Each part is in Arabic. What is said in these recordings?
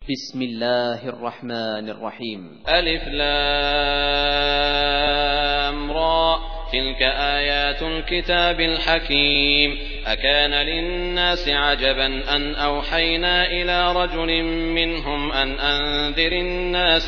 بسم الله الرحمن الرحيم. ألف لام را تلك آيات الكتاب الحكيم. أكان للناس عجبا أن أوحينا إلى رجل منهم أن أنذر الناس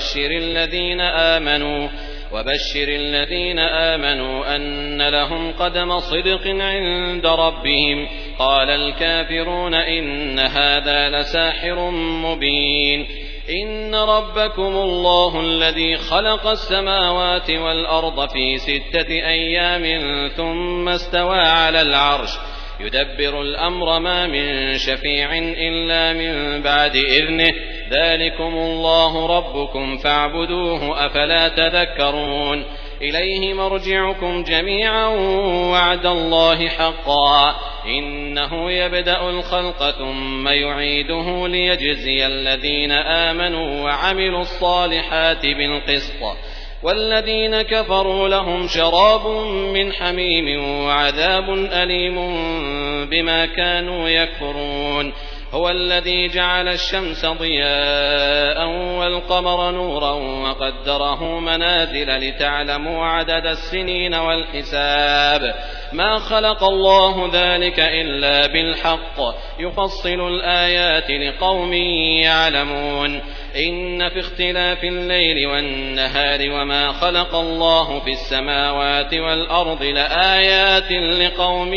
وبشر الذين آمنوا أن لهم قدم صدق عند ربهم. قال الكافرون إن هذا لساحر مبين. إن ربكم الله الذي خلق السماوات والأرض في 6 أيام ثم استوى على العرش يدبر الأمر ما من شفيع إلا من بعد إذنه. ذلكم الله ربكم فاعبدوه أفلا تذكرون. إليه مرجعكم جميعا وعد الله حقا إنه يبدأ الخلق ثم يعيده ليجزي الذين آمنوا وعملوا الصالحات بالقسط والذين كفروا لهم شراب من حميم وعذاب أليم بما كانوا يكفرون. هو الذي جعل الشمس ضياء والقمر نورا وقدره منازل لتعلموا عدد السنين والحساب. ما خلق الله ذلك إلا بالحق يفصل الآيات لقوم يعلمون. إن في اختلاف الليل والنهار وما خلق الله في السماوات والأرض لآيات لقوم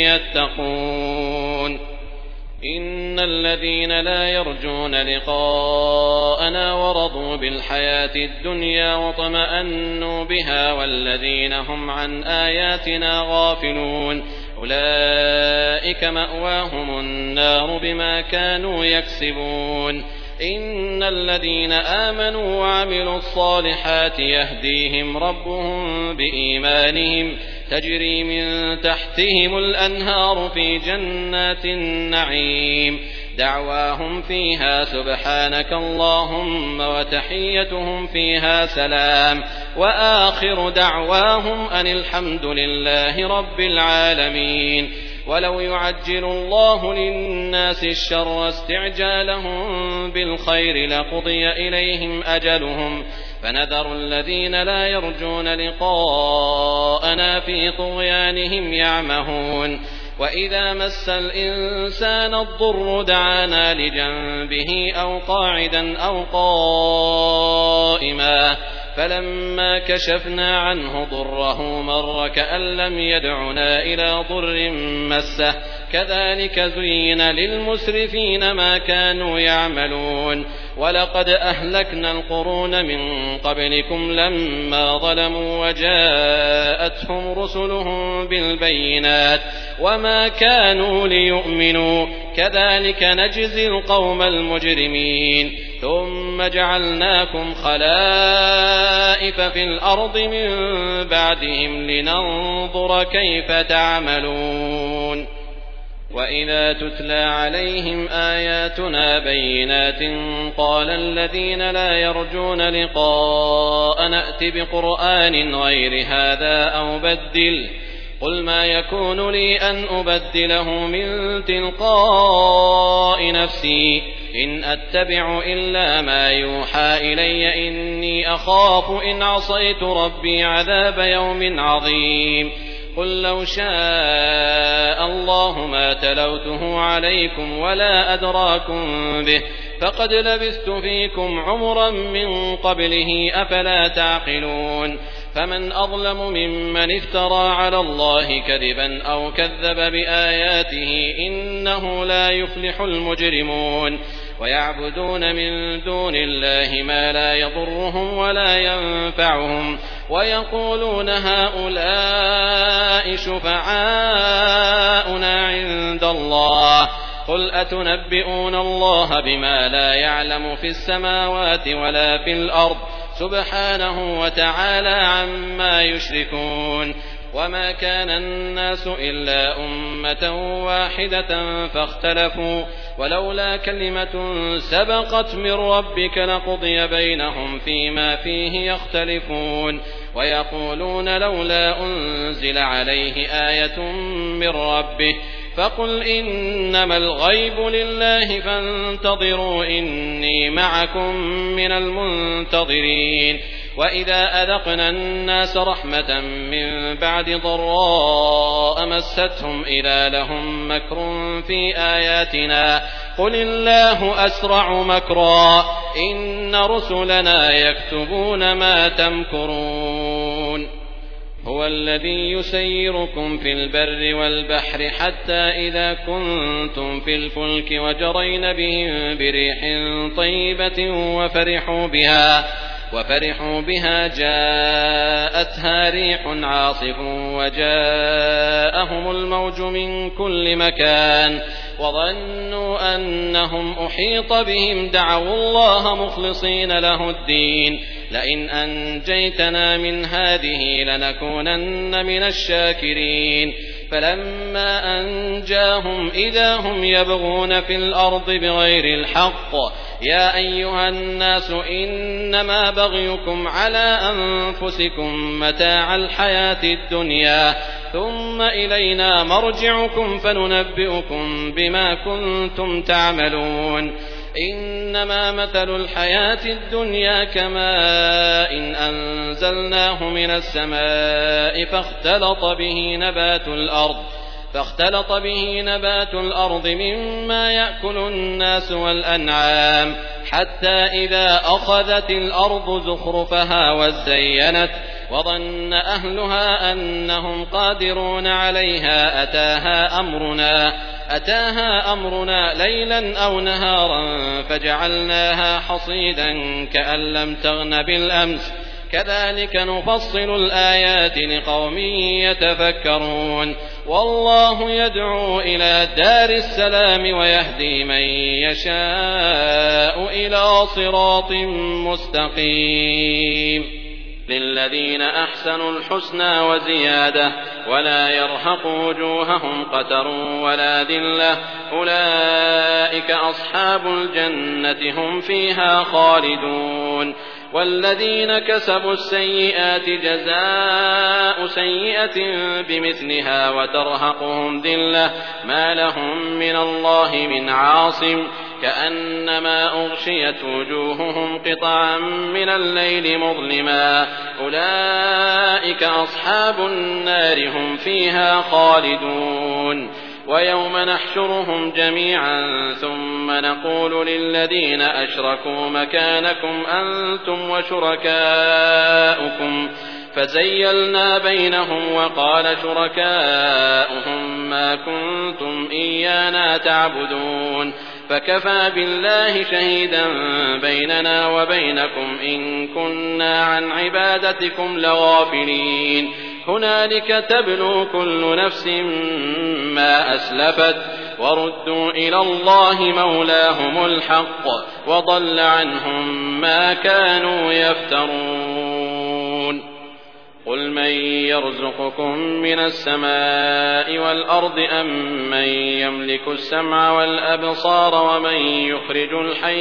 يتقون. إن الذين لا يرجون لقاءنا ورضوا بالحياة الدنيا وطمأنوا بها والذين هم عن آياتنا غافلون أولئك مأواهم النار بما كانوا يكسبون. إن الذين آمنوا وعملوا الصالحات يهديهم ربهم بإيمانهم تجري من تحتهم الأنهار في جنات النعيم. دعواهم فيها سبحانك اللهم وتحيتهم فيها سلام وآخر دعواهم أن الحمد لله رب العالمين. ولو يعجل الله للناس الشر استعجالهم بالخير لقضي إليهم أجلهم فنذر الذين لا يرجون لقاءنا في طغيانهم يعمهون. وإذا مس الإنسان الضر دعانا لجنبه أو قاعدا أو قائما فلما كشفنا عنه ضره مر كأن لم يدعنا إلى ضر مسه كذلك زين للمسرفين ما كانوا يعملون. ولقد أهلكنا القرون من قبلكم لما ظلموا وجاءتهم رسلهم بالبينات وما كانوا ليؤمنوا كذلك نجزي القوم المجرمين. ثم جعلناكم خلائف في الأرض من بعدهم لننظر كيف تعملون. وإذا تتلى عليهم آياتنا بينات قال الذين لا يرجون لقاء نأت بقرآن غير هذا أو بدل قل ما يكون لي أن أبدله من تلقاء نفسي إن أتبع إلا ما يوحى إلي إني أخاف إن عصيت ربي عذاب يوم عظيم. قل لو شاء الله ما تلوته عليكم ولا أدراكم به فقد لبثت فيكم عمرا من قبله أفلا تعقلون. فمن أظلم ممن افترى على الله كذبا أو كذب بآياته إنه لا يفلح المجرمون. ويعبدون من دون الله ما لا يضرهم ولا ينفعهم ويقولون هؤلاء شفعاؤنا عند الله قل أتنبئون الله بما لا يعلم في السماوات ولا في الأرض سبحانه وتعالى عما يشركون. وما كان الناس إلا أمة واحدة فاختلفوا ولولا كلمة سبقت من ربك لقضي بينهم فيما فيه يختلفون. ويقولون لولا أنزل عليه آية من ربه فقل إنما الغيب لله فانتظروا إني معكم من المنتظرين. وإذا أذقنا الناس رحمة من بعد ضراء مستهم إذا لهم مكر في آياتنا قل الله أسرع مكرا إن رسلنا يكتبون ما تمكرون. هو الذي يسيركم في البر والبحر حتى إذا كنتم في الفلك وجرين بهم بريح طيبة وفرحوا بها جاءتها ريح عاصف وجاءهم الموج من كل مكان وظنوا أنهم أحيط بهم دعوا الله مخلصين له الدين لئن أنجيتنا من هذه لنكونن من الشاكرين. فلما أنجاهم إذا هم يبغون في الأرض بغير الحق يا أيها الناس إنما بغيكم على أنفسكم متاع الحياة الدنيا ثم إلينا مرجعكم فننبئكم بما كنتم تعملون. إنما مثل الحياة الدنيا كماء إن أنزلناه من السماء فاختلط به نبات الأرض مما يأكل الناس والأنعام حتى إذا أخذت الأرض زخرفها وزينت وظن أهلها أنهم قادرون عليها أتاها أمرنا ليلا أو نهارا فجعلناها حصيدا كأن لم تغن بالأمس كذلك نفصل الآيات لقوم يتفكرون. والله يدعو إلى دار السلام ويهدي من يشاء إلى صراط مستقيم. للذين أحسنوا الحسنى وزيادة ولا يرهق وجوههم قتر ولا ذلة أولئك أصحاب الجنة هم فيها خالدون. والذين كسبوا السيئات جزاء سيئة بمثلها وترهقهم ذلة ما لهم من الله من عاصم كأنما أغشيت وجوههم قطعا من الليل مظلما أولئك أصحاب النار هم فيها خالدون. ويوم نحشرهم جميعا ثم نقول للذين أشركوا مكانكم أنتم وشركاؤكم فزيلنا بينهم وقال شركاؤهم ما كنتم إيانا تعبدون فكفى بالله شهيدا بيننا وبينكم إن كنا عن عبادتكم لغافلين. هنالك تبلو كل نفس ما أسلفت وردوا إلى الله مولاهم الحق وضل عنهم ما كانوا يفترون. قل من يرزقكم من السماء والأرض أم من يملك السمع والأبصار ومن يخرج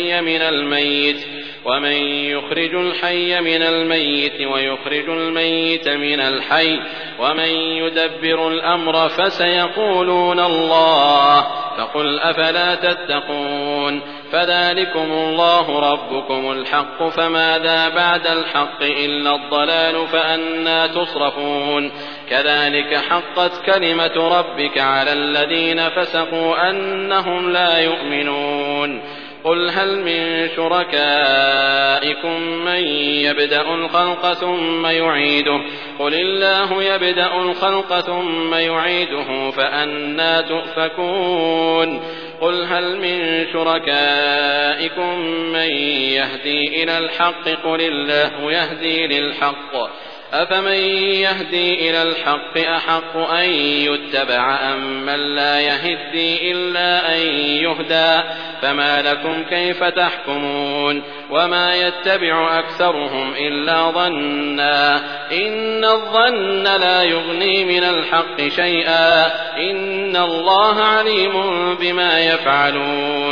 الحي من الميت ويخرج الميت من الحي ومن يدبر الأمر فسيقولون الله فقل أفلا تتقون. فذلكم الله ربكم الحق فماذا بعد الحق إلا الضلال فأنى تصرفون. كذلك حقت كلمة ربك على الذين فسقوا أنهم لا يؤمنون. قل هل من شركائكم من يبدأ الخلق ثم يعيده قل الله يبدأ الخلق ثم يعيده فأنى تؤفكون. قل هل من شركائكم من يهدي إلى الحق قل الله يهدي للحق أفمن يهدي إلى الحق أحق أن يتبع أم من لا يهدي إلا أن يهدى فما لكم كيف تحكمون. وما يتبع أكثرهم إلا ظنا إن الظن لا يغني من الحق شيئا إن الله عليم بما يفعلون.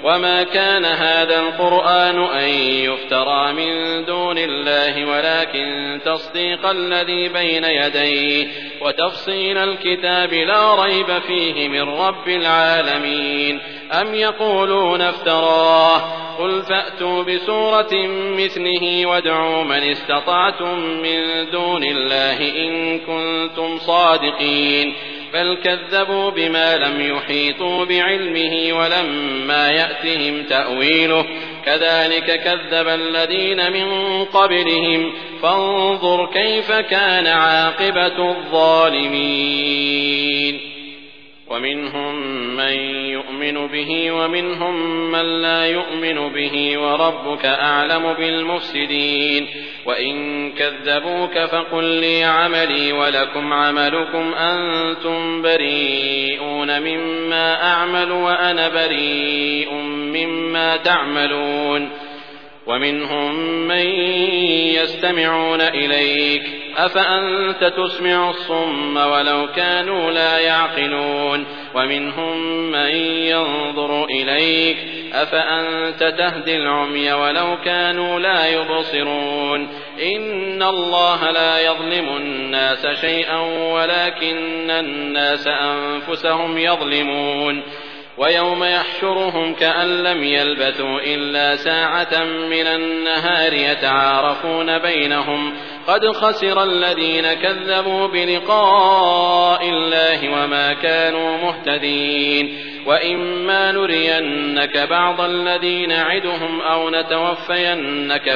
وما كان هذا القرآن أن يفترى من دون الله ولكن تصديق الذي بين يديه وتفصيل الكتاب لا ريب فيه من رب العالمين. أم يقولون افتراه قل فأتوا بسورة مثله وادعوا من استطعتم من دون الله إن كنتم صادقين. بل كذبوا بما لم يحيطوا بعلمه ولما يأتهم تأويله كذلك كذب الذين من قبلهم فانظر كيف كان عاقبة الظالمين. ومنهم من يؤمن به ومنهم من لا يؤمن به وربك أعلم بالمفسدين. وإن كذبوك فقل لي عملي ولكم عملكم أنتم بريئون مما أعمل وأنا بريء مما تعملون. ومنهم من يستمعون إليك أفأنت تسمع الصم ولو كانوا لا يعقلون. ومنهم من ينظر إليك أفأنت تهدي العمي ولو كانوا لا يبصرون. إن الله لا يظلم الناس شيئا ولكن الناس أنفسهم يظلمون. ويوم يحشرهم كأن لم يلبثوا إلا ساعة من النهار يتعارفون بينهم قد خسر الذين كذبوا بلقاء الله وما كانوا مهتدين. وإما نرينك بعض الذي نعدهم أو نتوفينك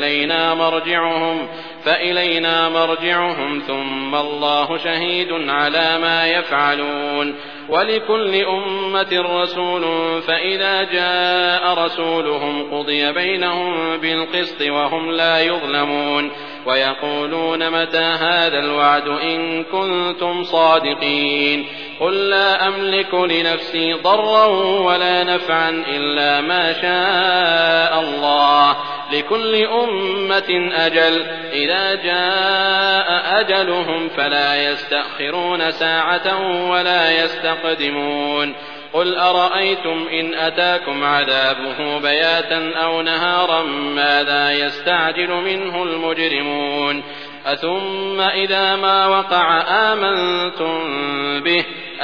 فإلينا مرجعهم ثم الله شهيد على ما يفعلون. ولكل أمة رسول فإذا جاء رسولهم قضي بينهم بالقسط وهم لا يظلمون. ويقولون متى هذا الوعد إن كنتم صادقين. قل لا أملك لنفسي ضرا ولا نفعا إلا ما شاء الله لكل أمة أجل إذا جاء أجلهم فلا يستأخرون ساعة ولا يستقدمون. قل أرأيتم إن أتاكم عذابه بياتا أو نهارا ماذا يستعجل منه المجرمون. أثم إذا ما وقع آمنتم به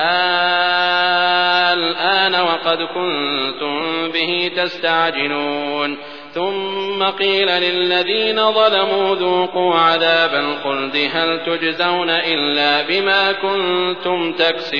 الآن وقد كنتم به تستعجلون. ثم قيل للذين ظلموا ذوقوا عذاب الخلد هل تجزون إلا بما كنتم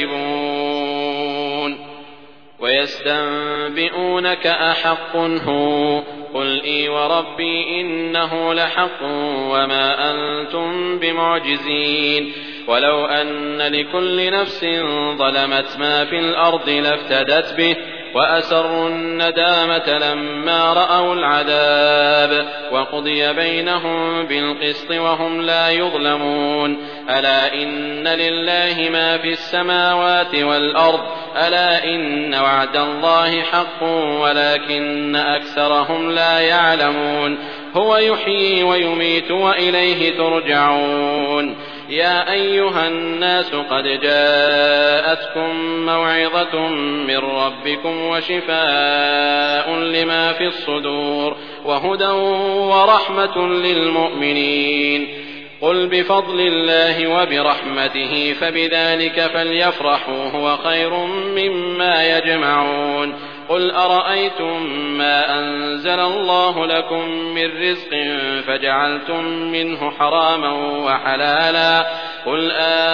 تكسبون. ويستنبئونك أحق هو قل إي وربي إنه لحق وما أنتم بمعجزين. ولو أن لكل نفس ظلمت ما في الأرض لافتدت به وأسروا الندامة لما رأوا العذاب وقضي بينهم بالقسط وهم لا يظلمون. ألا إن لله ما في السماوات والأرض ألا إن وعد الله حق ولكن أكثرهم لا يعلمون. هو يحيي ويميت وإليه ترجعون. يا أيها الناس قد جاءتكم موعظة من ربكم وشفاء لما في الصدور وهدى ورحمة للمؤمنين. قل بفضل الله وبرحمته فبذلك فليفرحوا هو خير مما يجمعون. قل أرأيتم ما أنزل الله لكم من رزق فجعلتم منه حراما وحلالا قل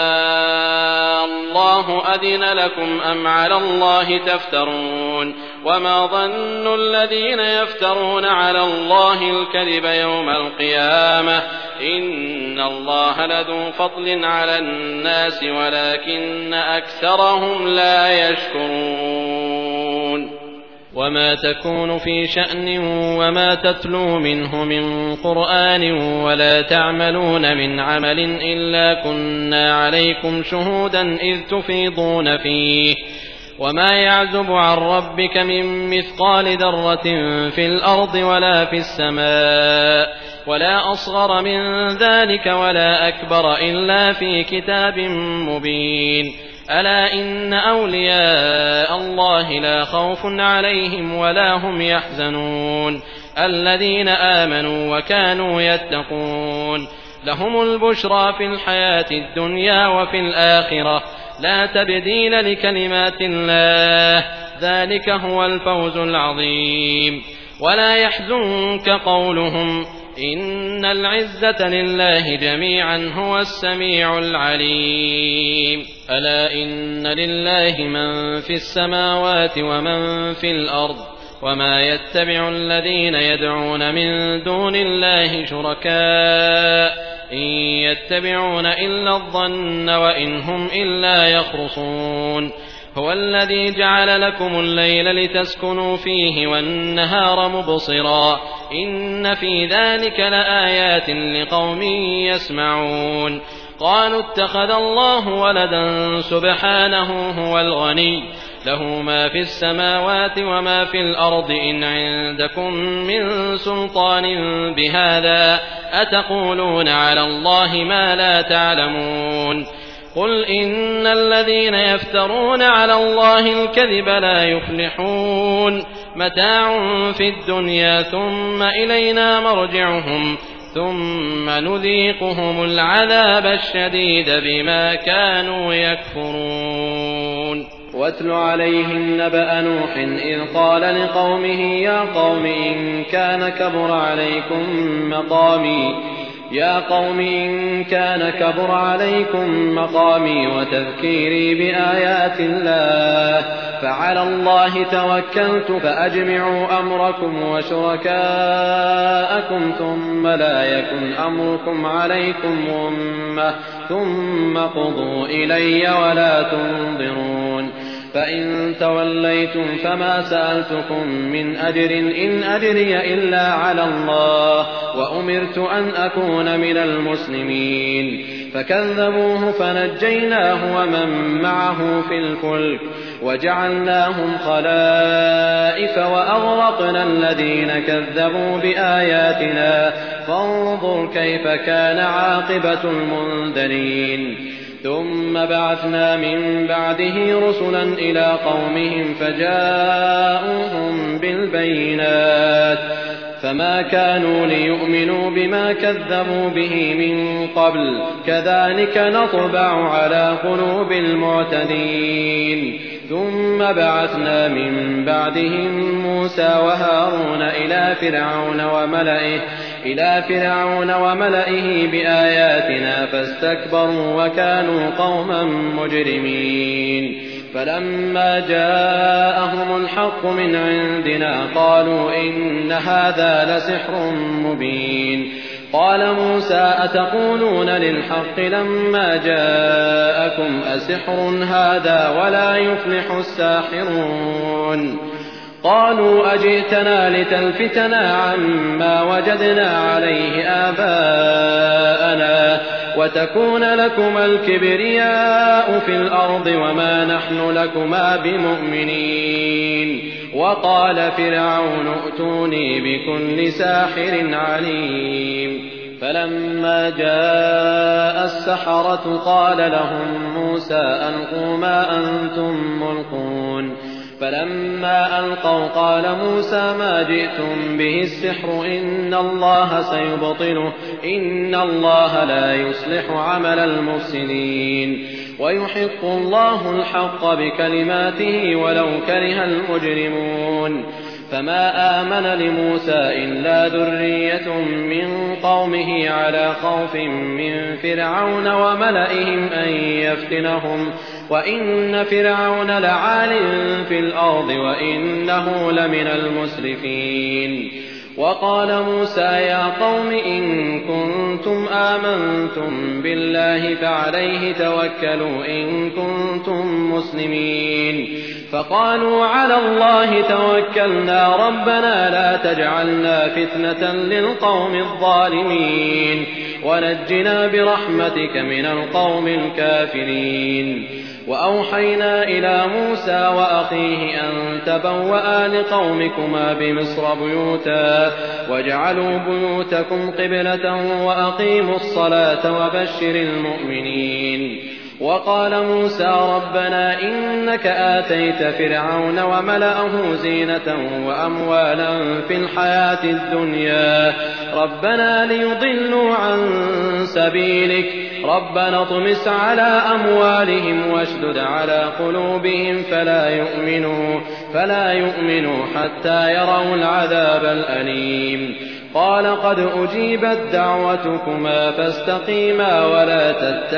الله أذن لكم أم على الله تفترون. وما ظن الذين يفترون على الله الكذب يوم القيامة إن الله لذو فضل على الناس ولكن أكثرهم لا يشكرون. وما تكون في شأن وما تتلو منه من قرآن ولا تعملون من عمل إلا كنا عليكم شهودا إذ تفيضون فيه وما يعزب عن ربك من مثقال ذرة في الأرض ولا في السماء ولا أصغر من ذلك ولا أكبر إلا في كتاب مبين. ألا إن أولياء الله لا خوف عليهم ولا هم يحزنون الذين آمنوا وكانوا يتقون لهم البشرى في الحياة الدنيا وفي الآخرة لا تبديل لكلمات الله ذلك هو الفوز العظيم ولا يحزنك قولهم إن العزة لله جميعا هو السميع العليم ألا إن لله من في السماوات ومن في الأرض وما يتبع الذين يدعون من دون الله شركاء إن يتبعون إلا الظن وإن هم إلا يخرصون هو الذي جعل لكم الليل لتسكنوا فيه والنهار مبصرا إن في ذلك لآيات لقوم يسمعون قالوا اتخذ الله ولدا سبحانه هو الغني له ما في السماوات وما في الأرض إن عندكم من سلطان بهذا أتقولون على الله ما لا تعلمون قل إن الذين يفترون على الله الكذب لا يفلحون متاع في الدنيا ثم إلينا مرجعهم ثم نذيقهم العذاب الشديد بما كانوا يكفرون واتل عليهم نبأ نوح إذ قال لقومه يا قوم إن كان كبر عليكم مقامي وتذكيري بآيات الله فعلى الله توكلت فأجمعوا أمركم وشركاءكم ثم لا يكن أمركم عليكم غمة ثم قضوا إلي ولا تنظرون فإن توليتم فما سألتكم من أجر إن أجري إلا على الله وأمرت أن أكون من المسلمين فكذبوه فنجيناه ومن معه في الفلك وجعلناهم خلائف وأغرقنا الذين كذبوا بآياتنا فانظر كيف كان عاقبة المنذرين ثم بعثنا من بعده رسلا إلى قومهم فجاءوهم بالبينات فما كانوا ليؤمنوا بما كذبوا به من قبل كذلك نطبع على قلوب المعتدين ثم بعثنا من بعدهم موسى وهارون إلى فرعون وملئه بآياتنا فاستكبروا وكانوا قوما مجرمين فلما جاءهم الحق من عندنا قالوا إن هذا لسحر مبين قال موسى أتقولون للحق لما جاءكم أسحر هذا ولا يفلح الساحرون قالوا أجئتنا لتلفتنا عما وجدنا عليه آباءنا وتكون لكما الكبرياء في الأرض وما نحن لكما بمؤمنين وقال فرعون ائتوني بكل ساحر عليم فلما جاء السحرة قال لهم موسى ألقوا ما أنتم ملقون فلما ألقوا قال موسى ما جئتم به السحر إن الله سيبطله إن الله لا يصلح عمل المفسدين ويحق الله الحق بكلماته ولو كره المجرمون فما آمن لموسى إلا ذرية من قومه على خوف من فرعون وملئهم أن يفتنهم وإن فرعون لعال في الأرض وإنه لمن المسرفين وقال موسى يا قوم إن كنتم آمنتم بالله فعليه توكلوا إن كنتم مسلمين فقالوا على الله توكلنا ربنا لا تجعلنا فتنة للقوم الظالمين ونجنا برحمتك من القوم الكافرين وأوحينا إلى موسى وأخيه أن تبوأ لقومكما بمصر بيوتا واجعلوا بيوتكم قبلة وأقيموا الصلاة وبشر المؤمنين وقال موسى ربنا إنك آتيت فرعون وملأه زينة وأموالا في الحياة الدنيا ربنا ليضلوا عن سبيلك ربنا اطمس على أموالهم واشدد على قلوبهم فلا يؤمنوا حتى يروا العذاب الأليم قال قد أجيبت دعوتكما فاستقيما ولا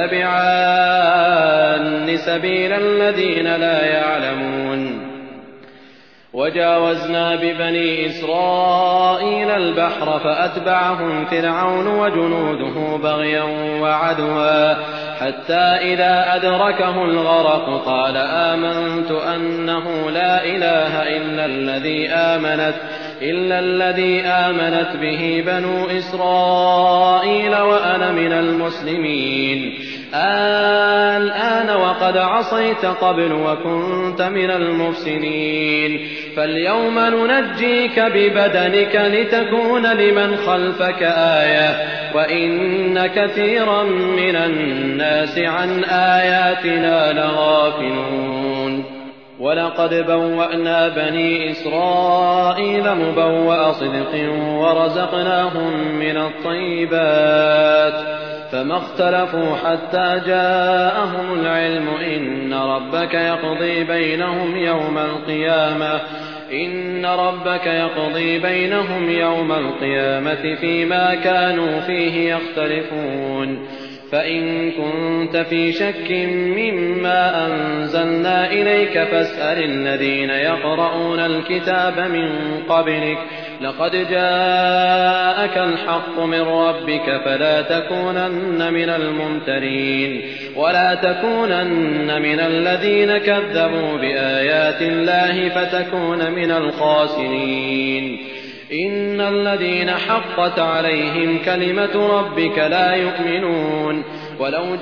تتبعان سبيل الذين لا يعلمون وجاوزنا ببني إسرائيل البحر فأتبعهم فرعون وجنوده بغيا وعدوا حتى إذا أدركه الغرق قال آمنت أنه لا إله إلا الذي آمنت به بنو إسرائيل وأنا من المسلمين الآن وقد عصيت قبل وكنت من المفسدين فاليوم ننجيك ببدنك لتكون لمن خلفك آية وإن كثيرا من الناس عن آياتنا لغافلون ولقد بوأنا بني إسرائيل مبوأ صدق ورزقناهم من الطيبات فما اختلفوا حتى جاءهم العلم إن ربك يقضي بينهم يوم القيامة فيما كانوا فيه يختلفون فإن كنت في شك مما أنزلنا إليك فاسأل الذين يقرؤون الكتاب من قبلك لقد جاءك الحق من ربك فلا تكونن من الممترين ولا تكونن من الذين كذبوا بآيات الله فتكون من الخاسرين إن الذين حقت عليهم كلمة ربك لا يؤمنون ولو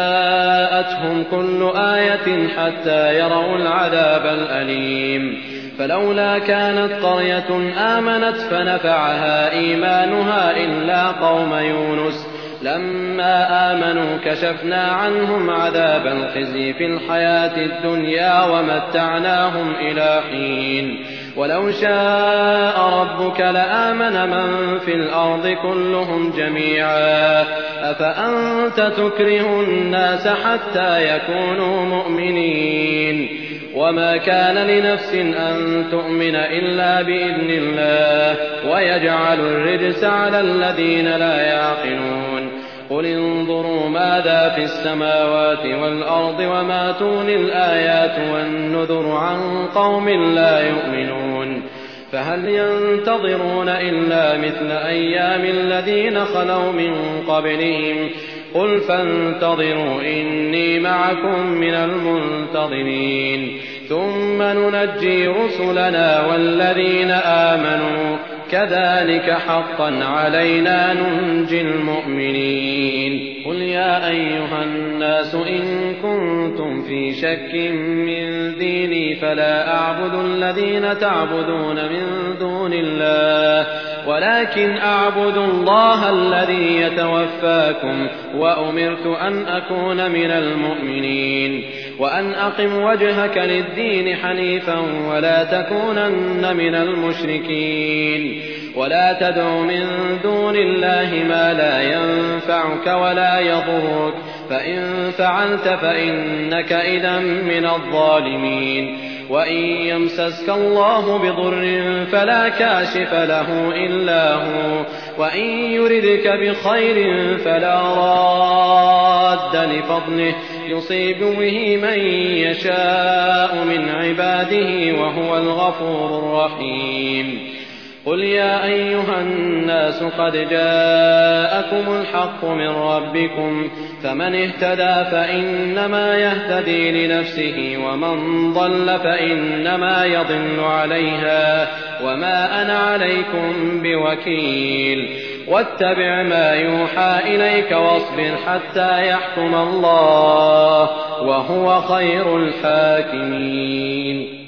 جاءتهم كل آية حتى يروا العذاب الأليم فلولا كانت قرية آمنت فنفعها إيمانها إلا قوم يونس لما آمنوا كشفنا عنهم عذاب الخزي في الحياة الدنيا ومتعناهم إلى حين ولو شاء ربك لآمن من في الأرض كلهم جميعا أفأنت تكره الناس حتى يكونوا مؤمنين وما كان لنفس أن تؤمن إلا بإذن الله ويجعل الرجس على الذين لا يعقلون قل انظروا ماذا في السماوات والأرض وما تغني الآيات والنذر عن قوم لا يؤمنون فهل ينتظرون إلا مثل أيام الذين خلوا من قبلهم قل فانتظروا إني معكم من المنتظرين ثم ننجي رسلنا والذين آمنوا كذلك حقا علينا ننجي المؤمنين قل يا أيها الناس إن كنتم في شك من ديني فلا أعبد الذين تعبدون من دون الله ولكن أعبد الله الذي يتوفاكم وأمرت أن أكون من المؤمنين وأن أقم وجهك للدين حنيفا ولا تكونن من المشركين ولا تدع من دون الله ما لا ينفعك ولا يضرك فإن فعلت فإنك إذا من الظالمين وإن يمسسك الله بضر فلا كاشف له إلا هو وإن يردك بخير فلا راد لفضله يصيب به من يشاء من عباده وهو الغفور الرحيم قل يا أيها الناس قد جاءكم الحق من ربكم فمن اهتدى فإنما يهتدي لنفسه ومن ضل فإنما يضل عليها وما أنا عليكم بوكيل واتبع ما يوحى إليك واصبر حتى يحكم الله وهو خير الحاكمين